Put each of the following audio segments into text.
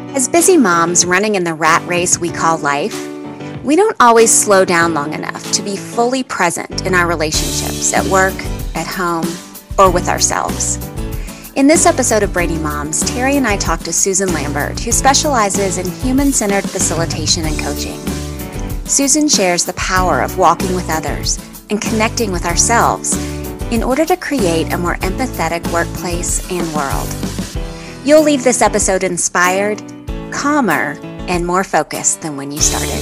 As busy moms running in the rat race we call life, we don't always slow down long enough to be fully present in our relationships at work, at home, or with ourselves. In this episode of Brainy Moms, Terry and I talked to Susan Lambert, who specializes in human-centered facilitation and coaching. Susan shares the power of walking with others and connecting with ourselves in order to create a more empathetic workplace and world. You'll leave this episode inspired, calmer, and more focused than when you started.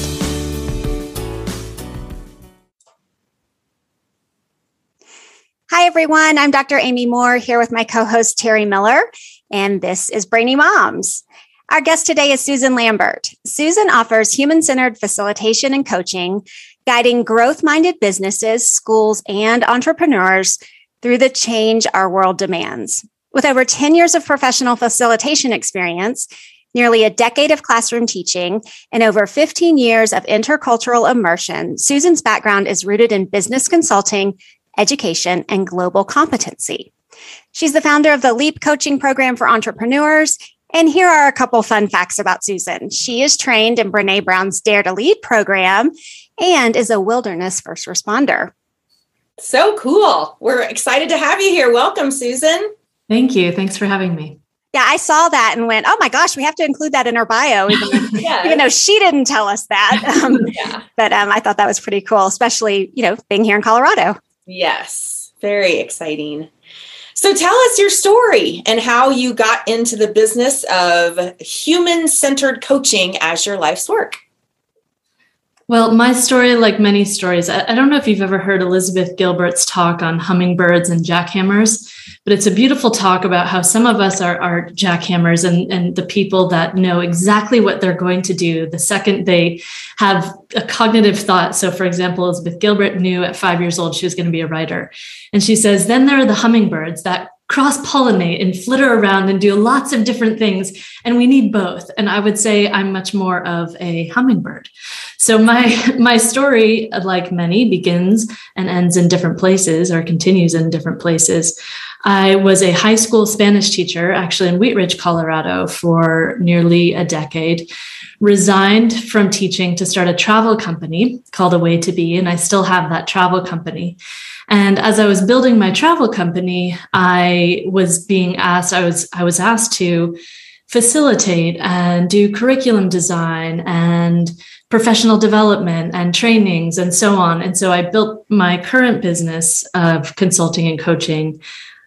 Hi, everyone. I'm Dr. Amy Moore here with my co-host, Terry Miller, and this is Brainy Moms. Our guest today is Susan Lambert. Susan offers human-centered facilitation and coaching, guiding growth-minded businesses, schools, and entrepreneurs through the change our world demands. With over 10 years of professional facilitation experience, nearly a decade of classroom teaching, and over 15 years of intercultural immersion, Susan's background is rooted in business consulting, education, and global competency. She's the founder of the LEAP coaching program for entrepreneurs. And here are a couple fun facts about Susan. She is trained in Brené Brown's Dare to Lead program and is a wilderness first responder. So cool. We're excited to have you here. Welcome, Susan. Thank you. Thanks for having me. Yeah, I saw that and went, oh my gosh, we have to include that in our bio, even though she didn't tell us that. But I thought that was pretty cool, especially, being here in Colorado. Yes, very exciting. So tell us your story and how you got into the business of human-centered coaching as your life's work. Well, my story, like many stories, I don't know if you've ever heard Elizabeth Gilbert's talk on hummingbirds and jackhammers, but it's a beautiful talk about how some of us are jackhammers and the people that know exactly what they're going to do the second they have a cognitive thought. So, for example, Elizabeth Gilbert knew at 5 years old she was going to be a writer. And she says, then there are the hummingbirds that cross-pollinate and flitter around and do lots of different things. And we need both. And I would say I'm much more of a hummingbird. So my story, like many, begins and ends in different places or continues in different places. I was a high school Spanish teacher, actually in Wheat Ridge, Colorado, for nearly a decade, resigned from teaching to start a travel company called A Way to Be. And I still have that travel company. And as I was building my travel company, I was asked to facilitate and do curriculum design and professional development and trainings and so on. And so I built my current business of consulting and coaching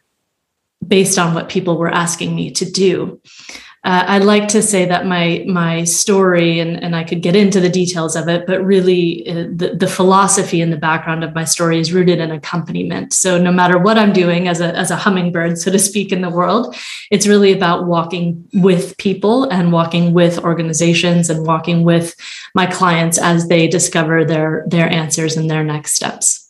based on what people were asking me to do. I like to say that my story, and I could get into the details of it, but really the philosophy and the background of my story is rooted in accompaniment. So no matter what I'm doing as a hummingbird, so to speak, in the world, it's really about walking with people and walking with organizations and walking with my clients as they discover their answers and their next steps.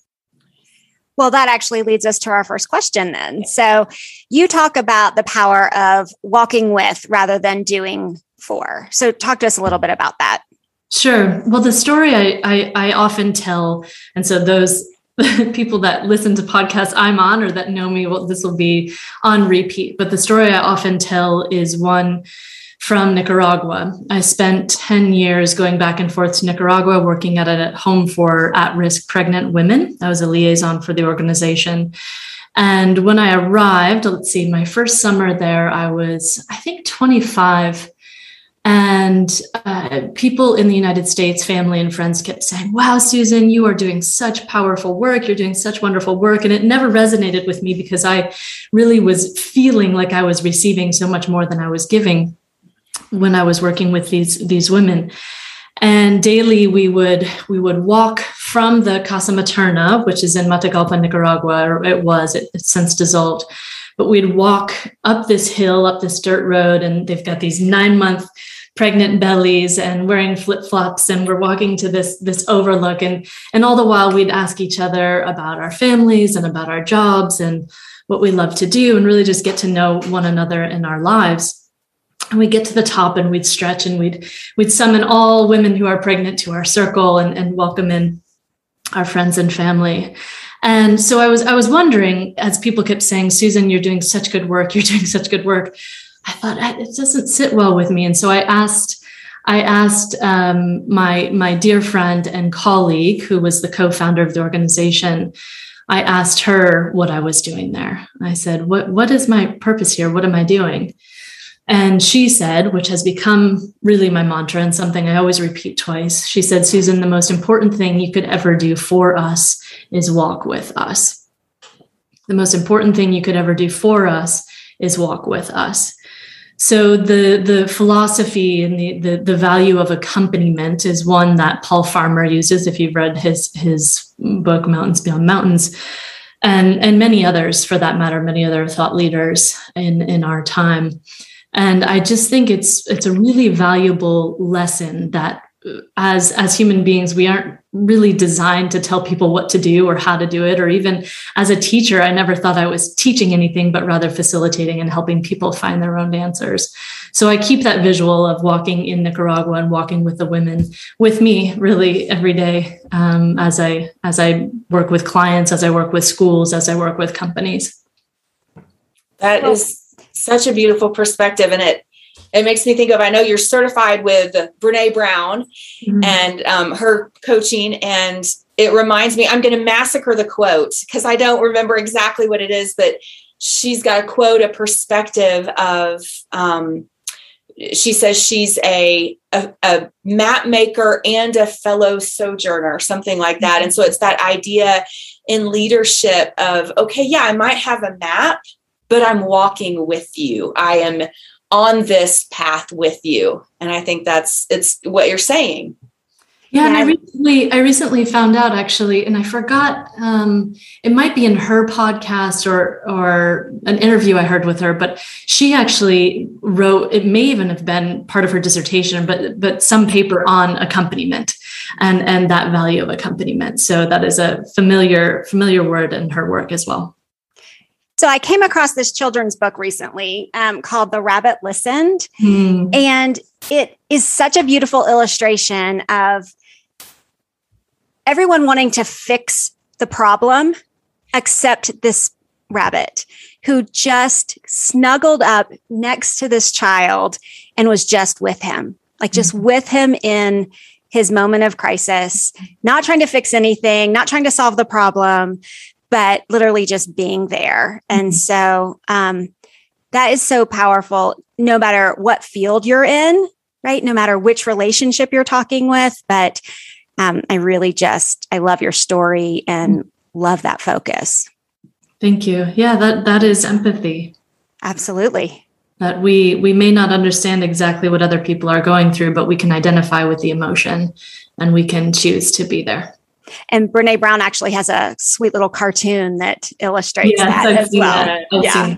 Well, that actually leads us to our first question then. So you talk about the power of walking with rather than doing for. So talk to us a little bit about that. Sure. Well, the story I often tell, and so those people that listen to podcasts I'm on or that know me, well, this will be on repeat. But the story I often tell is one from Nicaragua. I spent 10 years going back and forth to Nicaragua, working at a home for at-risk pregnant women. I was a liaison for the organization. And when I arrived, my first summer there, I was, 25. And people in the United States, family and friends kept saying, wow, Susan, you are doing such powerful work. You're doing such wonderful work. And it never resonated with me because I really was feeling like I was receiving so much more than I was giving when I was working with these women. And daily we would walk from the Casa Materna, which is in Matagalpa, Nicaragua, or it's since dissolved. But we'd walk up this hill, up this dirt road, and they've got these 9-month pregnant bellies and wearing flip-flops. And we're walking to this overlook. And all the while we'd ask each other about our families and about our jobs and what we love to do and really just get to know one another in our lives. And we'd get to the top and we'd stretch and we'd summon all women who are pregnant to our circle and welcome in our friends and family. And so I was wondering, as people kept saying, Susan, you're doing such good work. You're doing such good work. I thought it doesn't sit well with me. And so I asked my dear friend and colleague, who was the co-founder of the organization, I asked her what I was doing there. I said, what is my purpose here? What am I doing? And she said, which has become really my mantra and something I always repeat twice. She said, Susan, the most important thing you could ever do for us is walk with us. The most important thing you could ever do for us is walk with us. So the philosophy and the value of accompaniment is one that Paul Farmer uses, if you've read his book, Mountains Beyond Mountains, and many others, for that matter, many other thought leaders in our time. And I just think it's a really valuable lesson that as human beings, we aren't really designed to tell people what to do or how to do it. Or even as a teacher, I never thought I was teaching anything, but rather facilitating and helping people find their own answers. So I keep that visual of walking in Nicaragua and walking with the women with me really every day, as I work with clients, as I work with schools, as I work with companies. That is such a beautiful perspective. And it makes me think of, I know you're certified with Brene Brown and her coaching. And it reminds me, I'm going to massacre the quote because I don't remember exactly what it is, but she's got a quote, a perspective of, she says she's a map maker and a fellow sojourner, something like that. And so it's that idea in leadership of, okay, yeah, I might have a map, but I'm walking with you. I am on this path with you. And I think it's what you're saying. Yeah. And I recently found out actually, and I forgot, it might be in her podcast or an interview I heard with her, but she actually wrote, it may even have been part of her dissertation, but some paper on accompaniment and that value of accompaniment. So that is a familiar word in her work as well. So I came across this children's book recently called The Rabbit Listened. And it is such a beautiful illustration of everyone wanting to fix the problem, except this rabbit who just snuggled up next to this child and was just with him, like just with him in his moment of crisis, not trying to fix anything, not trying to solve the problem, but literally just being there. And so that is so powerful, no matter what field you're in, right? No matter which relationship you're talking with. But I love your story and love that focus. Thank you. Yeah, that is empathy. Absolutely. That we may not understand exactly what other people are going through, but we can identify with the emotion and we can choose to be there. And Brene Brown actually has a sweet little cartoon that illustrates that as well. Yeah.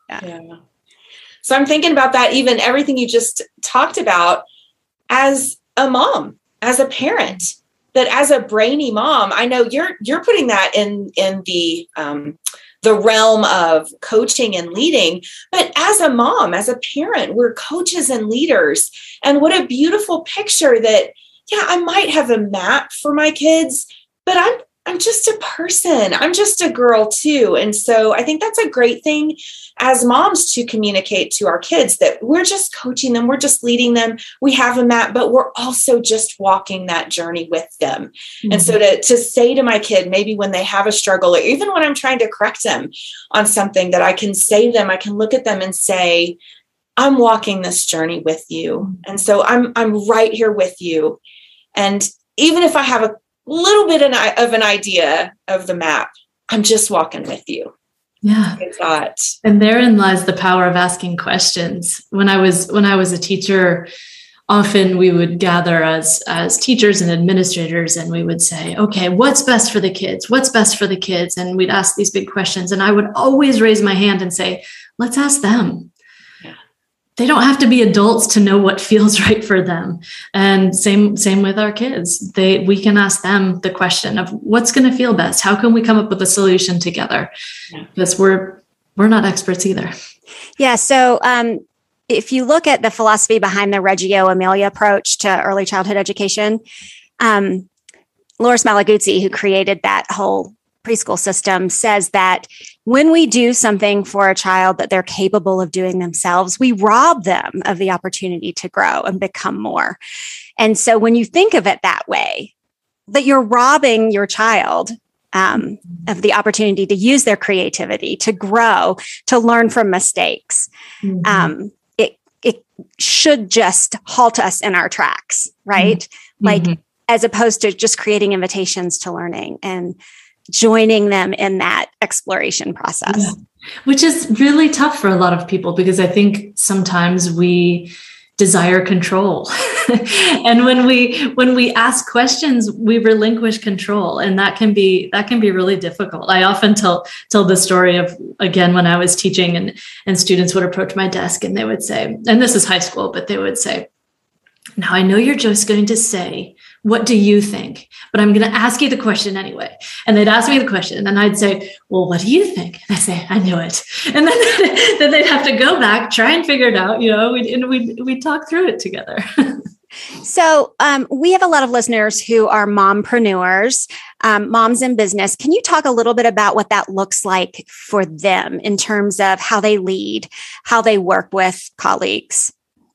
So I'm thinking about that, even everything you just talked about as a mom, as a parent, that as a brainy mom, I know you're putting that in the realm of coaching and leading, but as a mom, as a parent, we're coaches and leaders. And what a beautiful picture that, yeah, I might have a map for my kids, but I'm just a person. I'm just a girl too. And so I think that's a great thing as moms to communicate to our kids that we're just coaching them. We're just leading them. We have a map, but we're also just walking that journey with them. Mm-hmm. And so to say to my kid, maybe when they have a struggle, or even when I'm trying to correct them on something, that I can say to them, I can look at them and say, I'm walking this journey with you. And so I'm right here with you. And even if I have a little bit of an idea of the map, I'm just walking with you. Yeah. And therein lies the power of asking questions. When I was a teacher, often we would gather as teachers and administrators, and we would say, okay, what's best for the kids? What's best for the kids? And we'd ask these big questions. And I would always raise my hand and say, let's ask them. They don't have to be adults to know what feels right for them. And same with our kids. We can ask them the question of what's going to feel best. How can we come up with a solution together? Because we're not experts either. Yeah. So if you look at the philosophy behind the Reggio Emilia approach to early childhood education, Loris Malaguzzi, who created that whole preschool system says that when we do something for a child that they're capable of doing themselves, we rob them of the opportunity to grow and become more. And so when you think of it that way, that you're robbing your child of the opportunity to use their creativity, to grow, to learn from mistakes, it should just halt us in our tracks, right? Like, as opposed to just creating invitations to learning and joining them in that exploration process. Yeah. Which is really tough for a lot of people, because I think sometimes we desire control. And when we ask questions, we relinquish control. And that can be really difficult. I often tell the story of, again, when I was teaching and students would approach my desk and they would say, and this is high school, but they would say, "Now I know you're just going to say, what do you think? But I'm going to ask you the question anyway." And they'd ask me the question and I'd say, "Well, what do you think?" And I'd say, "I knew it." And then they'd have to go back, try and figure it out, we'd talk through it together. So we have a lot of listeners who are mompreneurs, moms in business. Can you talk a little bit about what that looks like for them in terms of how they lead, how they work with colleagues?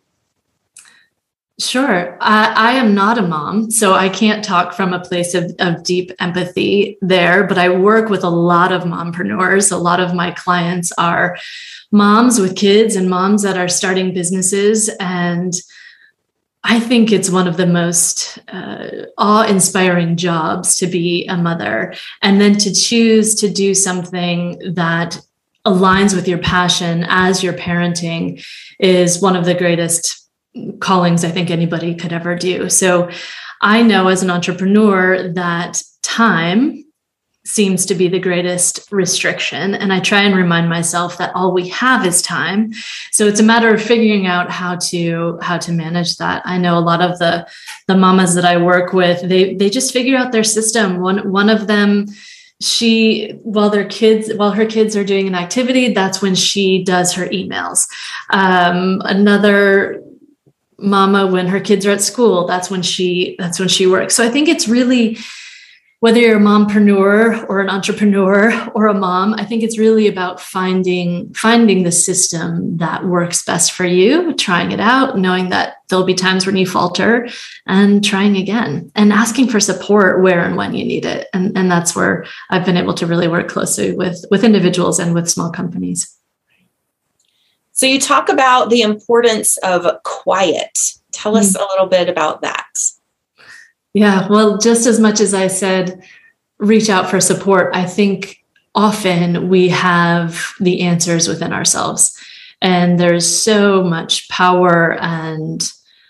Sure. I am not a mom, so I can't talk from a place of deep empathy there, but I work with a lot of mompreneurs. A lot of my clients are moms with kids and moms that are starting businesses. And I think it's one of the most awe-inspiring jobs to be a mother, and then to choose to do something that aligns with your passion as you're parenting is one of the greatest callings I think anybody could ever do. So I know as an entrepreneur that time seems to be the greatest restriction. And I try and remind myself that all we have is time. So it's a matter of figuring out how to manage that. I know a lot of the mamas that I work with, they just figure out their system. One of them, while her kids are doing an activity, that's when she does her emails. Another mama, when her kids are at school, that's when she works. So I think it's really, whether you're a mompreneur or an entrepreneur or a mom, I think it's really about finding the system that works best for you, trying it out, knowing that there'll be times when you falter, and trying again, and asking for support where and when you need it. And that's where I've been able to really work closely with individuals and with small companies. So you talk about the importance of quiet. Tell us a little bit about that. Yeah, well, just as much as I said, reach out for support, I think often we have the answers within ourselves. And there's so much power and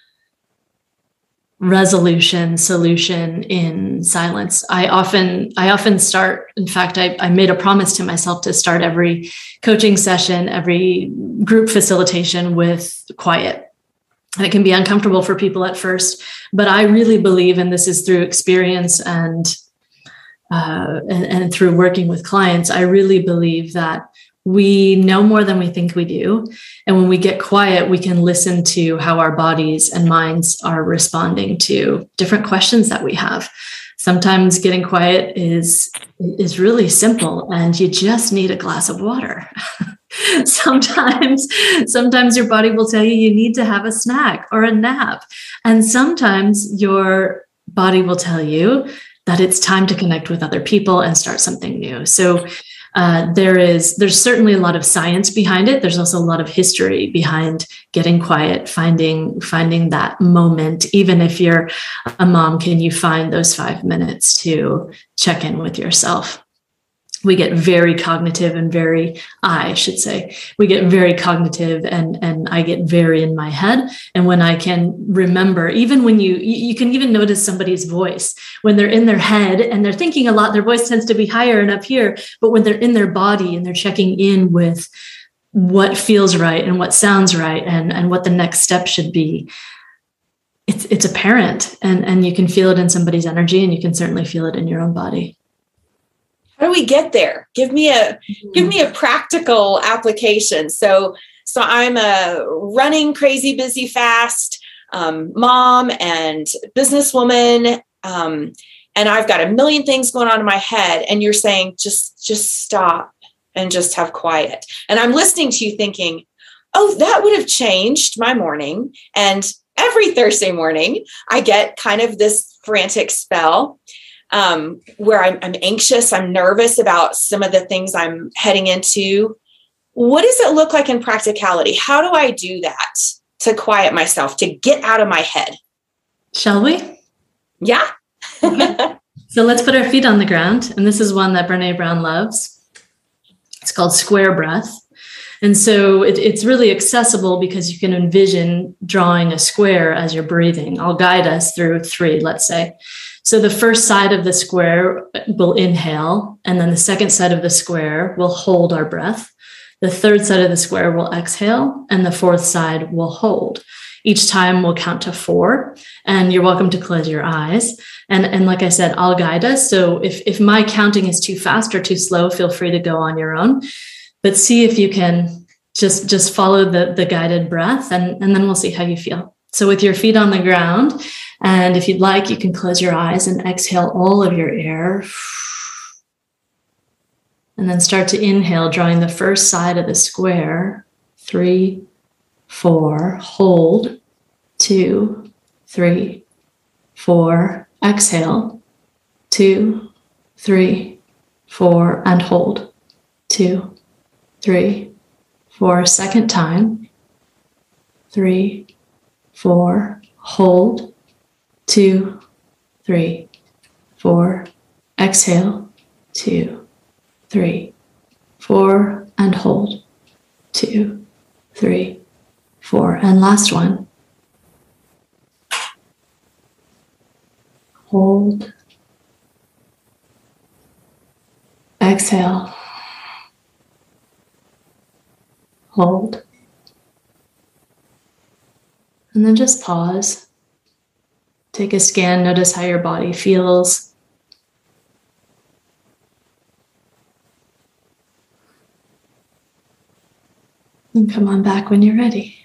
solution in silence. I often start, in fact, I made a promise to myself to start every coaching session, every group facilitation with quiet. And it can be uncomfortable for people at first, but I really believe, and this is through experience and through working with clients, I really believe that we know more than we think we do. And when we get quiet, we can listen to how our bodies and minds are responding to different questions that we have. Sometimes getting quiet is really simple, and you just need a glass of water. Sometimes your body will tell you need to have a snack or a nap. And sometimes your body will tell you that it's time to connect with other people and start something new. So there's certainly a lot of science behind it. There's also a lot of history behind getting quiet, finding that moment. Even if you're a mom, can you find those 5 minutes to check in with yourself? We get very cognitive and we get very cognitive and I get very in my head. And when I can remember, even when you can even notice somebody's voice, when they're in their head and they're thinking a lot, their voice tends to be higher and up here, but when they're in their body and they're checking in with what feels right and what sounds right and what the next step should be, it's apparent, and you can feel it in somebody's energy, and you can certainly feel it in your own body. How do we get there? Give me a practical application. So I'm a running, crazy, busy, fast mom and businesswoman. and I've got a million things going on in my head, and you're saying, just stop and just have quiet. And I'm listening to you thinking, oh, that would have changed my morning. And every Thursday morning, I get kind of this frantic spell where I'm anxious, I'm nervous about some of the things I'm heading into. What does it look like in practicality? How do I do that to quiet myself, to get out of my head? Shall we? Yeah. Okay. So let's put our feet on the ground. And this is one that Brene Brown loves. It's called square breath. And so it's really accessible because you can envision drawing a square as you're breathing. I'll guide us through 3, let's say. So the first side of the square will inhale, and then the second side of the square will hold our breath. The third side of the square will exhale, and the fourth side will hold. Each time we'll count to 4, and you're welcome to close your eyes. And like I said, I'll guide us. So if my counting is too fast or too slow, feel free to go on your own. But see if you can just follow the guided breath, and then we'll see how you feel. So with your feet on the ground, and if you'd like, you can close your eyes and exhale all of your air. And then start to inhale, drawing the first side of the square. 3, 4, hold. 2, 3, 4, exhale. 2, 3, 4, and hold. 2, 3, 4, second time. 3, 4, hold. 2, 3, 4, exhale. 2, 3, 4, and hold. 2, 3, 4, and last one. Hold. Exhale. Hold. And then just pause. Take a scan. Notice how your body feels. And come on back when you're ready.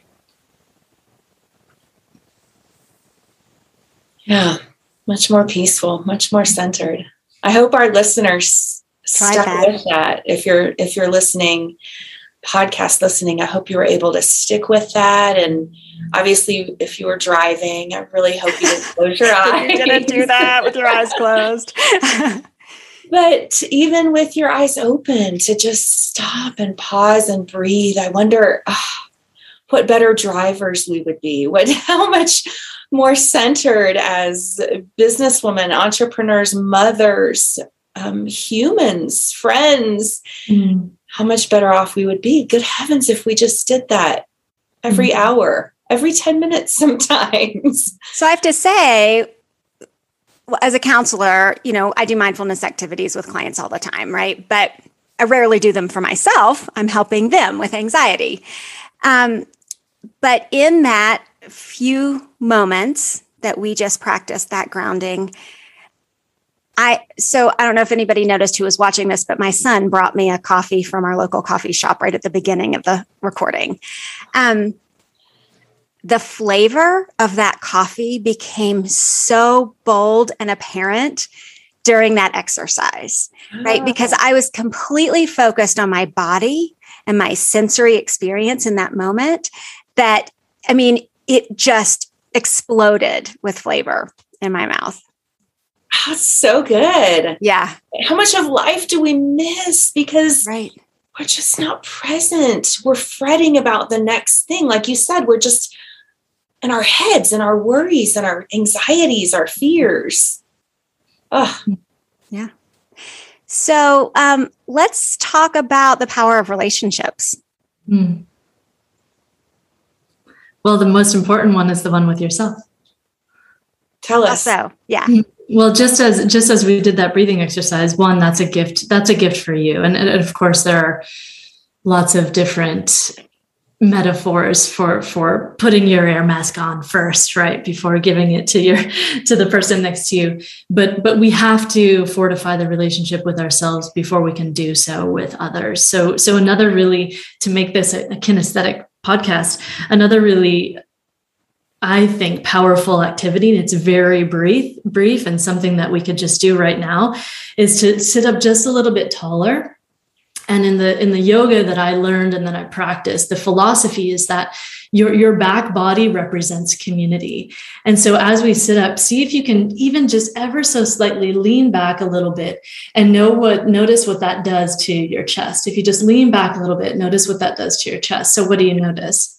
Yeah, much more peaceful, much more centered. I hope our listeners stuck with that. If you're listening, podcast listening, I hope you were able to stick with that. And obviously, if you were driving, I really hope you didn't close your eyes. You didn't do that with your eyes closed. But even with your eyes open, to just stop and pause and breathe, I wonder what better drivers we would be. How much more centered as businesswomen, entrepreneurs, mothers, humans, friends, how much better off we would be. Good heavens, if we just did that every hour, every 10 minutes sometimes. So I have to say, as a counselor, I do mindfulness activities with clients all the time, right? But I rarely do them for myself. I'm helping them with anxiety. But in that few moments that we just practiced that grounding, I don't know if anybody noticed who was watching this, but my son brought me a coffee from our local coffee shop right at the beginning of the recording. The flavor of that coffee became so bold and apparent during that exercise, right? Because I was completely focused on my body and my sensory experience in that moment that, it just exploded with flavor in my mouth. That's so good. Yeah. How much of life do we miss because we're just not present? We're fretting about the next thing. Like you said, we're just in our heads and our worries and our anxieties, our fears. Yeah. So let's talk about the power of relationships. Well, the most important one is the one with yourself. Tell us. So, yeah. Well, just as we did that breathing exercise, one, that's a gift. That's a gift for you. And of course, there are lots of different metaphors for putting your air mask on first, right, before giving it to the person next to you. But we have to fortify the relationship with ourselves before we can do so with others. So another really, to make this a kinesthetic podcast, another really I think, powerful activity, and it's very brief, and something that we could just do right now, is to sit up just a little bit taller. And in the yoga that I learned and that I practiced, the philosophy is that your back body represents community. And so as we sit up, see if you can even just ever so slightly lean back a little bit and notice what that does to your chest. If you just lean back a little bit, notice what that does to your chest. So what do you notice?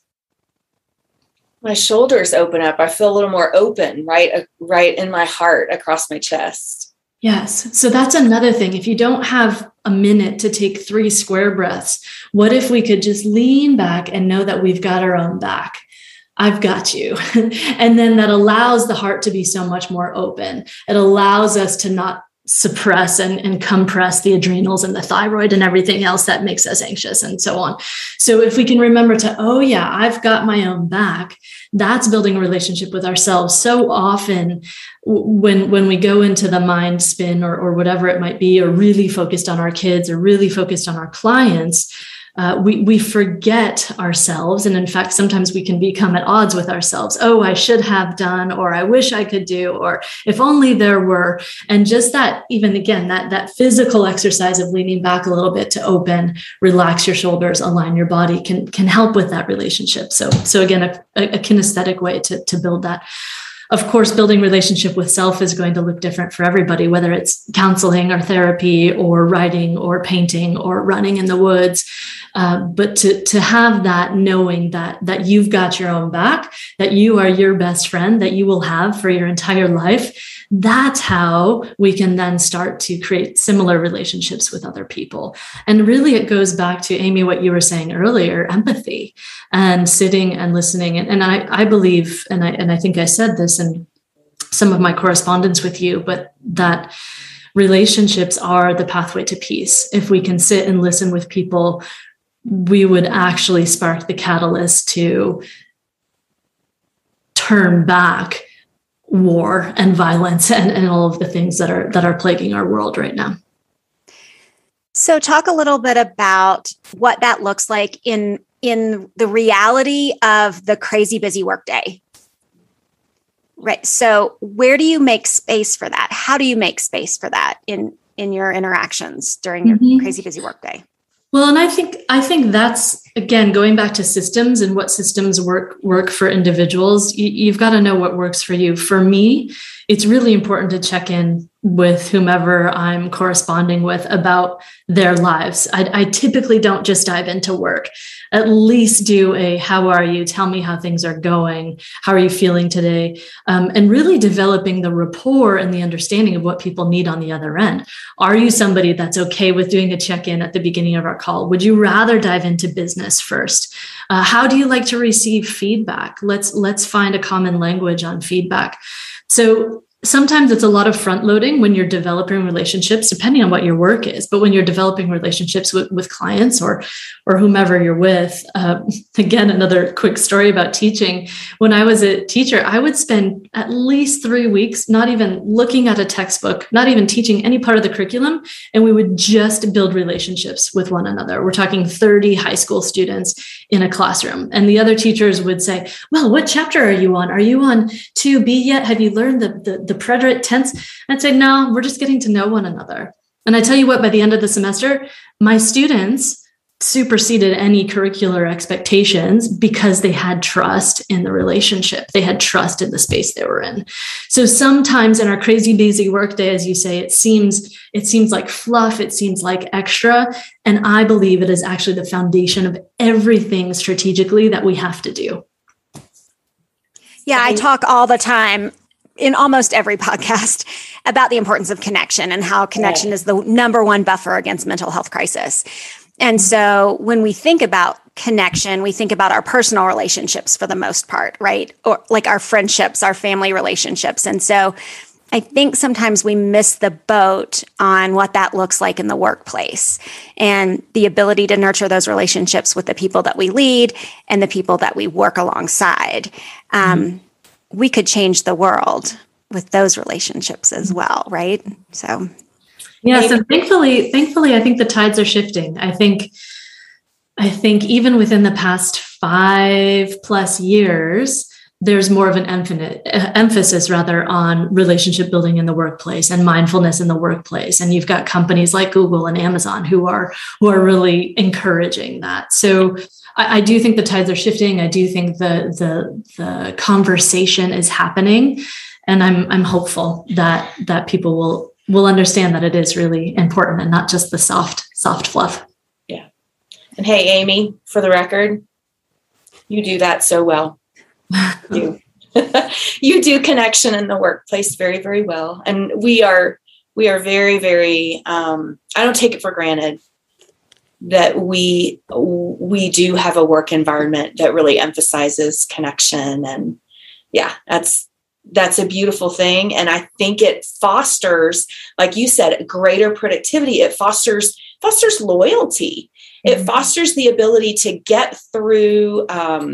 My shoulders open up. I feel a little more open, right in my heart, across my chest. Yes. So that's another thing. If you don't have a minute to take 3 square breaths, what if we could just lean back and know that we've got our own back? I've got you. And then that allows the heart to be so much more open. It allows us to not suppress and compress the adrenals and the thyroid and everything else that makes us anxious and so on. So if we can remember to, oh yeah, I've got my own back, that's building a relationship with ourselves. So often when we go into the mind spin or whatever it might be, or really focused on our kids or really focused on our clients, we forget ourselves. And in fact, sometimes we can become at odds with ourselves. Oh, I should have done, or I wish I could do, or if only there were. And just that, even again, that physical exercise of leaning back a little bit to open, relax your shoulders, align your body can help with that relationship. So again, a kinesthetic way to build that. Of course, building relationship with self is going to look different for everybody, whether it's counseling or therapy or writing or painting or running in the woods. But to have that knowing that you've got your own back, that you are your best friend, that you will have for your entire life, that's how we can then start to create similar relationships with other people. And really, it goes back to, Amy, what you were saying earlier, empathy and sitting and listening. And I believe, and I think I said this in some of my correspondence with you, but that relationships are the pathway to peace. If we can sit and listen with people, we would actually spark the catalyst to turn back war and violence and all of the things that are plaguing our world right now. So talk a little bit about what that looks like in the reality of the crazy busy workday. Right. So where do you make space for that? How do you make space for that in your interactions during your crazy busy workday? Well, and I think that's, again, going back to systems and what systems work for individuals. You've got to know what works for you. For me, it's really important to check in with whomever I'm corresponding with about their lives. I typically don't just dive into work. At least do a, how are you? Tell me how things are going. How are you feeling today? And really developing the rapport and the understanding of what people need on the other end. Are you somebody that's okay with doing a check-in at the beginning of our call? Would you rather dive into business first? How do you like to receive feedback? Let's find a common language on feedback. So sometimes it's a lot of front loading when you're developing relationships, depending on what your work is. But when you're developing relationships with clients or whomever you're with, again, another quick story about teaching. When I was a teacher, I would spend at least 3 weeks not even looking at a textbook, not even teaching any part of the curriculum. And we would just build relationships with one another. We're talking 30 high school students in a classroom. And the other teachers would say, well, what chapter are you on? Are you on 2B yet? Have you learned the preterite tense? I'd say, no, we're just getting to know one another. And I tell you what, by the end of the semester, my students superseded any curricular expectations because they had trust in the relationship. They had trust in the space they were in. So sometimes in our crazy busy workday, as you say, it seems like fluff, it seems like extra. And I believe it is actually the foundation of everything strategically that we have to do. Yeah, I talk all the time in almost every podcast about the importance of connection and how connection is the number one buffer against mental health crisis. And so when we think about connection, we think about our personal relationships for the most part, right? Or like our friendships, our family relationships. And so I think sometimes we miss the boat on what that looks like in the workplace and the ability to nurture those relationships with the people that we lead and the people that we work alongside. We could change the world with those relationships as well, right? So, yes, and thankfully, I think the tides are shifting. I think even within the past 5+ years, there's more of an emphasis rather on relationship building in the workplace and mindfulness in the workplace. And you've got companies like Google and Amazon who are really encouraging that. So I do think the tides are shifting. I do think the conversation is happening, and I'm hopeful that people will understand that it is really important and not just the soft fluff. Yeah. And hey, Amy, for the record, you do that so well. You do connection in the workplace very, very well. And we are very, very, I don't take it for granted that we do have a work environment that really emphasizes connection. And yeah, that's a beautiful thing. And I think it fosters, like you said, greater productivity. It fosters loyalty. It fosters the ability to get through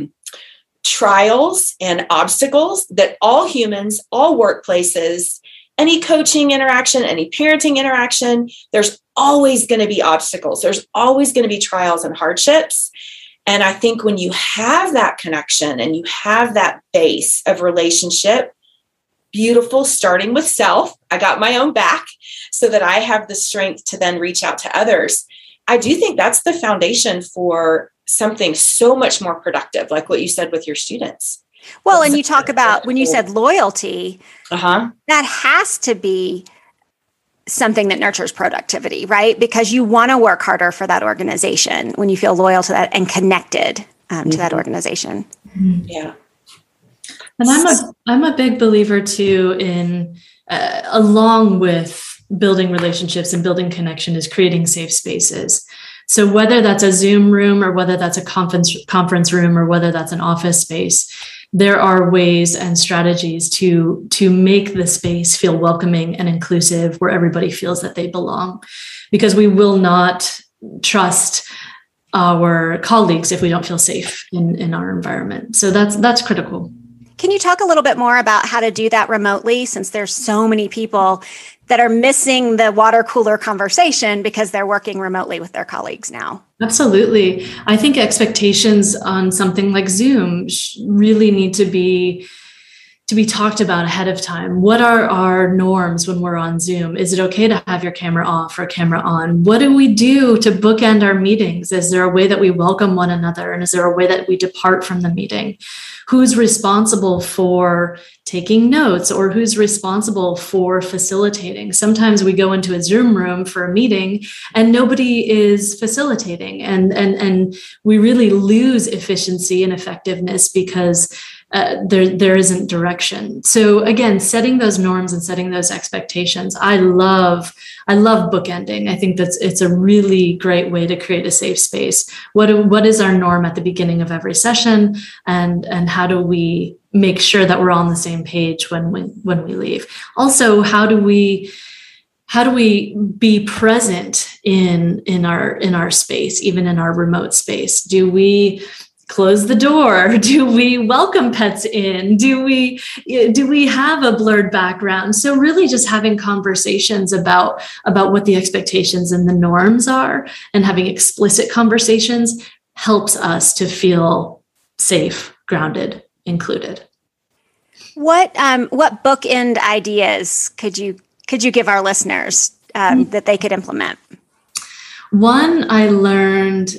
trials and obstacles that all humans, all workplaces, any coaching interaction, any parenting interaction, there's always going to be obstacles. There's always going to be trials and hardships. And I think when you have that connection and you have that base of relationship, beautiful, starting with self, I got my own back so that I have the strength to then reach out to others. I do think that's the foundation for something so much more productive, like what you said with your students. Well, and you talk about when you said loyalty, that has to be something that nurtures productivity, right? Because you want to work harder for that organization when you feel loyal to that and connected to that organization. Yeah. And I'm a big believer too in along with building relationships and building connection is creating safe spaces. So whether that's a Zoom room or whether that's a conference room or whether that's an office space, there are ways and strategies to make the space feel welcoming and inclusive where everybody feels that they belong, because we will not trust our colleagues if we don't feel safe in our environment. So that's critical. Can you talk a little bit more about how to do that remotely, since there's so many people that are missing the water cooler conversation because they're working remotely with their colleagues now? Absolutely. I think expectations on something like Zoom really need to be talked about ahead of time. What are our norms when we're on Zoom? Is it okay to have your camera off or camera on? What do we do to bookend our meetings? Is there a way that we welcome one another? And is there a way that we depart from the meeting? Who's responsible for taking notes, or who's responsible for facilitating? Sometimes we go into a Zoom room for a meeting and nobody is facilitating, and we really lose efficiency and effectiveness because there isn't direction. So again, setting those norms and setting those expectations. I love bookending. I think it's a really great way to create a safe space. What is our norm at the beginning of every session, and how do we make sure that we're on the same page when we leave? Also, how do we be present in our space, even in our remote space? Do we close the door? Do we welcome pets in? Do we have a blurred background? So really just having conversations about what the expectations and the norms are, and having explicit conversations helps us to feel safe, grounded, included. What bookend ideas could you give our listeners that they could implement? One I learned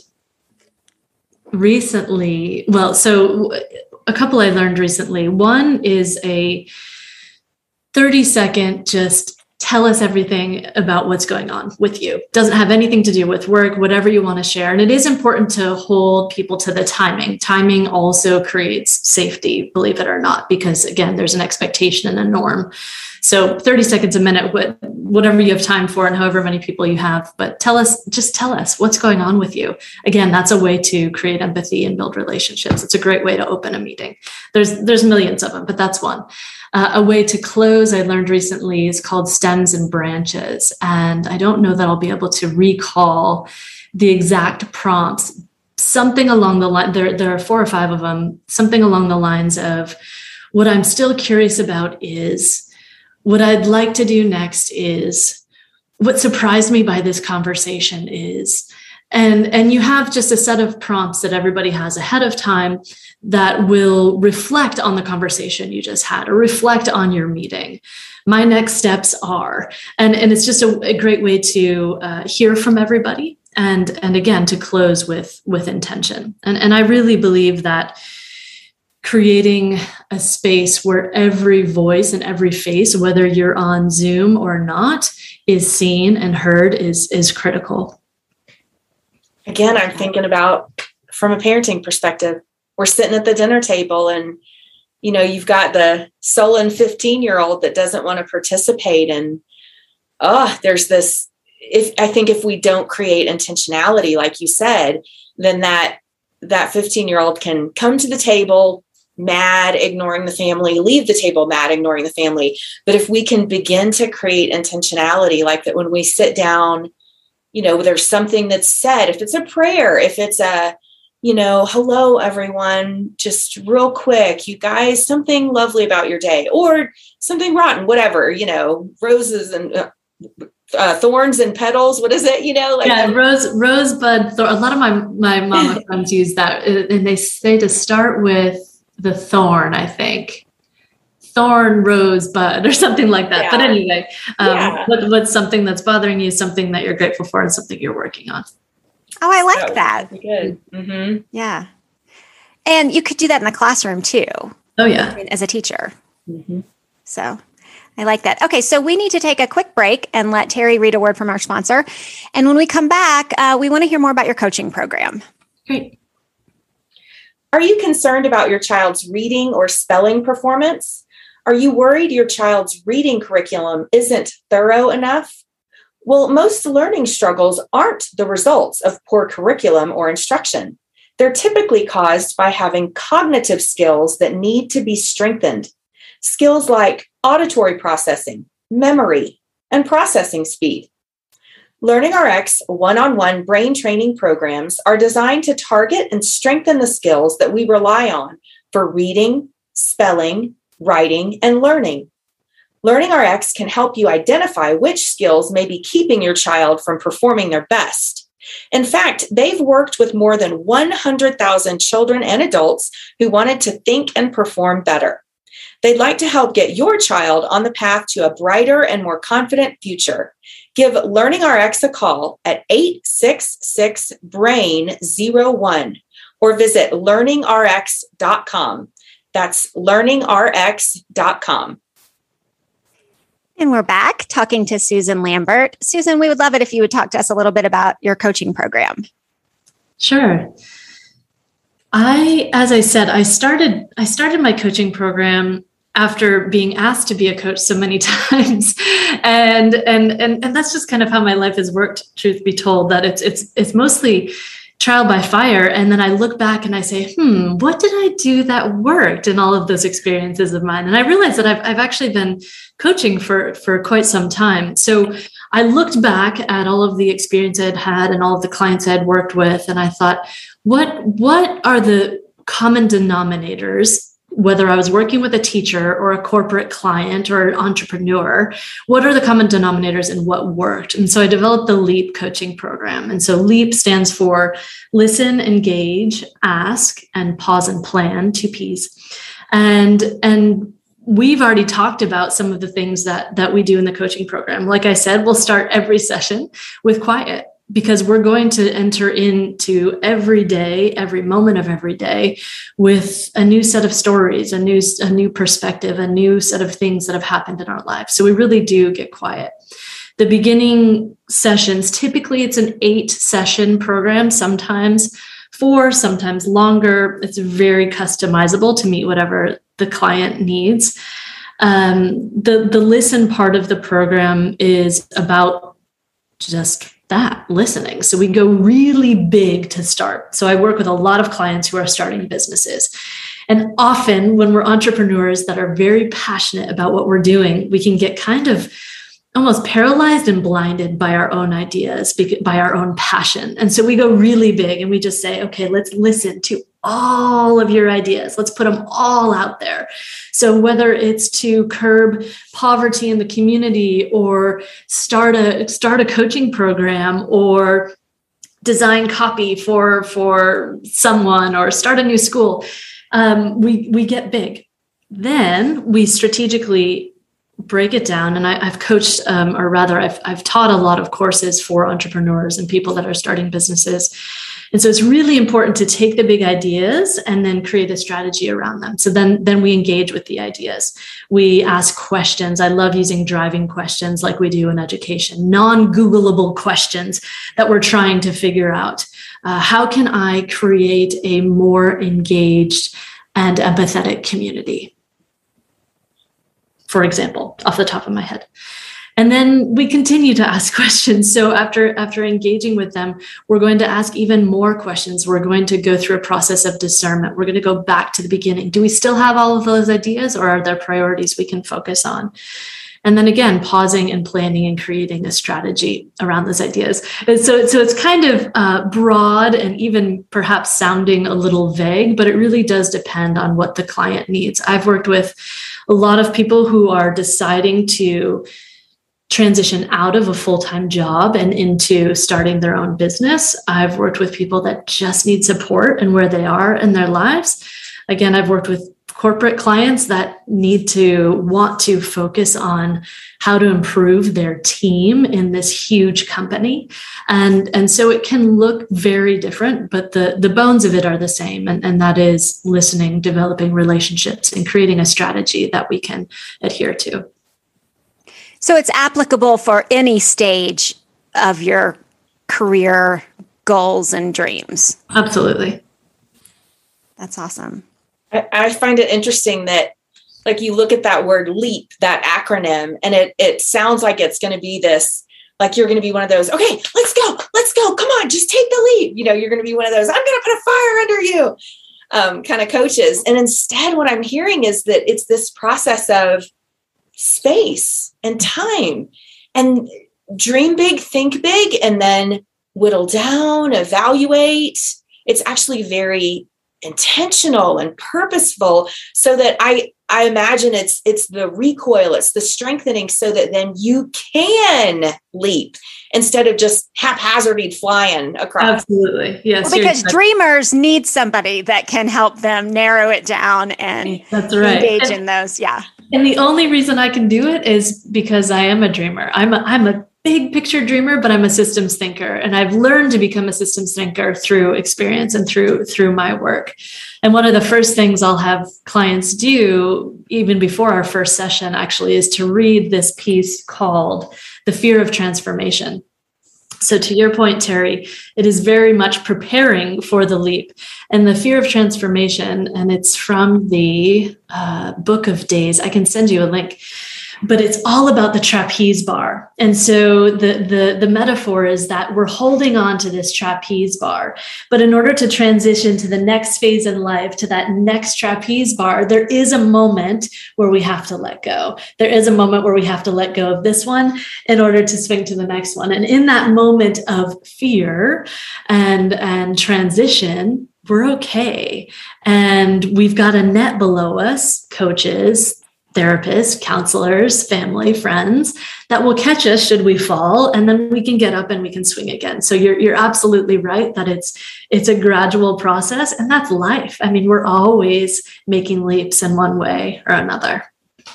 recently, a couple I learned recently. One is a 30-second, just tell us everything about what's going on with you. Doesn't have anything to do with work, whatever you want to share. And it is important to hold people to the timing. Timing also creates safety, believe it or not, because again, there's an expectation and a norm. So 30 seconds a minute, whatever you have time for and however many people you have, but just tell us what's going on with you. Again, that's a way to create empathy and build relationships. It's a great way to open a meeting. There's millions of them, but that's one. A way to close I learned recently is called stems and branches. And I don't know that I'll be able to recall the exact prompts. Something along the line, there are 4 or 5 of them, something along the lines of, what I'm still curious about is, what I'd like to do next is, what surprised me by this conversation is, And you have just a set of prompts that everybody has ahead of time that will reflect on the conversation you just had or reflect on your meeting. My next steps are, and it's just a great way to hear from everybody. And again, to close with intention. And I really believe that creating a space where every voice and every face, whether you're on Zoom or not, is seen and heard is critical. Again, I'm thinking about from a parenting perspective, we're sitting at the dinner table and, you've got the sullen 15-year-old that doesn't want to participate. And, there's this, if we don't create intentionality, like you said, then that 15-year-old can come to the table mad, ignoring the family, leave the table mad, ignoring the family. But if we can begin to create intentionality, like that when we sit down, there's something that's said, if it's a prayer, if it's a, hello, everyone, just real quick, you guys, something lovely about your day or something rotten, whatever, roses and thorns and petals. What is it? Rosebud. A lot of my mama friends use that, and they say to start with the thorn, I think. Thorn, rosebud, or something like that. Yeah. But anyway, what's something that's bothering you, something that you're grateful for, and something you're working on. Oh, I like that. Good. Mm-hmm. Yeah. And you could do that in the classroom too. Oh, yeah. As a teacher. Mm-hmm. So I like that. Okay, so we need to take a quick break and let Terry read a word from our sponsor. And when we come back, we want to hear more about your coaching program. Great. Are you concerned about your child's reading or spelling performance? Are you worried your child's reading curriculum isn't thorough enough? Well, most learning struggles aren't the results of poor curriculum or instruction. They're typically caused by having cognitive skills that need to be strengthened. Skills like auditory processing, memory, and processing speed. LearningRx one-on-one brain training programs are designed to target and strengthen the skills that we rely on for reading, spelling, writing, and learning. LearningRx can help you identify which skills may be keeping your child from performing their best. In fact, they've worked with more than 100,000 children and adults who wanted to think and perform better. They'd like to help get your child on the path to a brighter and more confident future. Give LearningRx a call at 866-BRAIN-01 or visit learningrx.com. That's learningrx.com. And we're back talking to Susan Lambert. Susan, we would love it if you would talk to us a little bit about your coaching program. Sure. As I said, I started my coaching program after being asked to be a coach so many times. And that's just kind of how my life has worked, truth be told, that it's mostly trial by fire. And then I look back and I say, what did I do that worked in all of those experiences of mine? And I realized that I've actually been coaching for quite some time. So I looked back at all of the experience I'd had and all of the clients I'd worked with. And I thought, what are the common denominators, whether I was working with a teacher or a corporate client or an entrepreneur, what are the common denominators and what worked? And so I developed the LEAP coaching program. And so LEAP stands for listen, engage, ask, and pause and plan, 2 Ps. And we've already talked about some of the things that we do in the coaching program. Like I said, we'll start every session with quiet, because we're going to enter into every day, every moment of every day with a new set of stories, a new perspective, a new set of things that have happened in our lives. So we really do get quiet. The beginning sessions, typically it's an 8-session program, sometimes 4, sometimes longer. It's very customizable to meet whatever the client needs. The listen part of the program is about just that, listening. So we go really big to start. So I work with a lot of clients who are starting businesses. And often when we're entrepreneurs that are very passionate about what we're doing, we can get kind of almost paralyzed and blinded by our own ideas, by our own passion. And so we go really big and we just say, okay, let's listen to all of your ideas. Let's put them all out there. So whether it's to curb poverty in the community or start a coaching program or design copy for someone or start a new school, we get big. Then we strategically break it down. And I've coached, or rather I've taught a lot of courses for entrepreneurs and people that are starting businesses. And so it's really important to take the big ideas and then create a strategy around them. So then we engage with the ideas. We ask questions. I love using driving questions like we do in education, non-Googleable questions that we're trying to figure out. How can I create a more engaged and empathetic community? For example, off the top of my head. And then we continue to ask questions. So after engaging with them, we're going to ask even more questions. We're going to go through a process of discernment. We're going to go back to the beginning. Do we still have all of those ideas, or are there priorities we can focus on? And then again, pausing and planning and creating a strategy around those ideas. And so it's kind of broad and even perhaps sounding a little vague, but it really does depend on what the client needs. I've worked with a lot of people who are deciding to transition out of a full-time job and into starting their own business. I've worked with people that just need support and where they are in their lives. Again, I've worked with corporate clients that want to focus on how to improve their team in this huge company. And so it can look very different, but the bones of it are the same. And that is listening, developing relationships, and creating a strategy that we can adhere to. So it's applicable for any stage of your career goals and dreams. Absolutely. That's awesome. I find it interesting that, like, you look at that word LEAP, that acronym, and it sounds like it's going to be this, like you're going to be one of those, okay, let's go, come on, just take the leap. You're going to be one of those, I'm going to put a fire under you kind of coaches. And instead, what I'm hearing is that it's this process of space and time, and dream big, think big, and then whittle down, evaluate. It's actually very intentional and purposeful, so that I imagine it's the recoil, it's the strengthening, so that then you can leap instead of just haphazardly flying across. Absolutely. Yes. Well, because dreamers need somebody that can help them narrow it down and engage in those. Yeah. And the only reason I can do it is because I am a dreamer. I'm a big picture dreamer, but I'm a systems thinker. And I've learned to become a systems thinker through experience and through my work. And one of the first things I'll have clients do, even before our first session, actually, is to read this piece called The Fear of Transformation. So to your point, Terry, it is very much preparing for the leap. And the fear of transformation, and it's from the Book of Days. I can send you a link. But it's all about the trapeze bar. And so the metaphor is that we're holding on to this trapeze bar. But in order to transition to the next phase in life, to that next trapeze bar, there is a moment where we have to let go. There is a moment where we have to let go of this one in order to swing to the next one. And in that moment of fear and transition, we're okay. And we've got a net below us, coaches, therapists, counselors, family, friends that will catch us should we fall, and then we can get up and we can swing again. So you're absolutely right that it's a gradual process, and that's life. I mean, we're always making leaps in one way or another.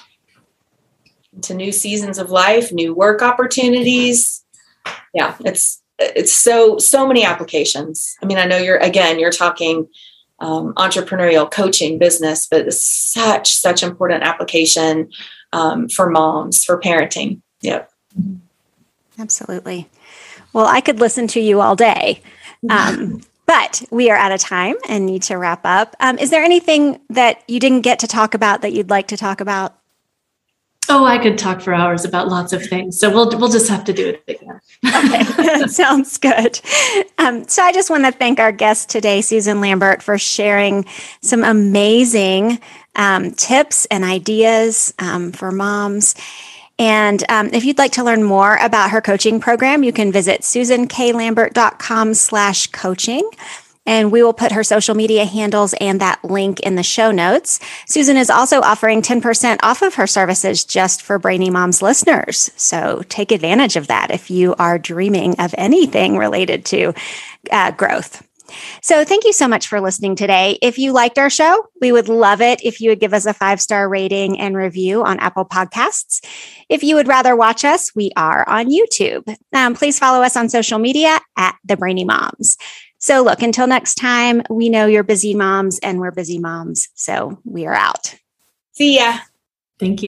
To new seasons of life, new work opportunities. Yeah, it's so many applications. I mean, I know you're talking entrepreneurial coaching business, but it's such important application for moms, for parenting. Yep. Absolutely. Well, I could listen to you all day, but we are out of time and need to wrap up. Is there anything that you didn't get to talk about that you'd like to talk about? Oh, I could talk for hours about lots of things. So we'll just have to do it again. Okay, sounds good. So I just want to thank our guest today, Susan Lambert, for sharing some amazing tips and ideas for moms. And if you'd like to learn more about her coaching program, you can visit susanklambert.com/coaching. And we will put her social media handles and that link in the show notes. Susan is also offering 10% off of her services just for Brainy Moms listeners. So take advantage of that if you are dreaming of anything related to growth. So thank you so much for listening today. If you liked our show, we would love it if you would give us a 5-star rating and review on Apple Podcasts. If you would rather watch us, we are on YouTube. Please follow us on social media at The Brainy Moms. So look, until next time, we know you're busy moms and we're busy moms. So we are out. See ya. Thank you.